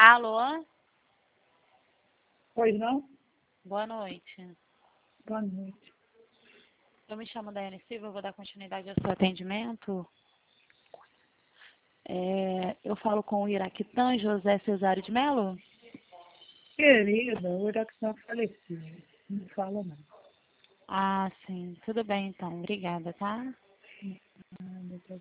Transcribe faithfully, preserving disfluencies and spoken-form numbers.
Alô? Pois não? Boa noite. Boa noite. Eu me chamo Daiane Silva, eu vou dar continuidade ao seu atendimento. É, eu falo com o Iraquitã José Cesário de Melo? Querida, o Iraquitã faleceu. Não fala não. Ah, sim. Tudo bem, então. Obrigada, tá? Nada,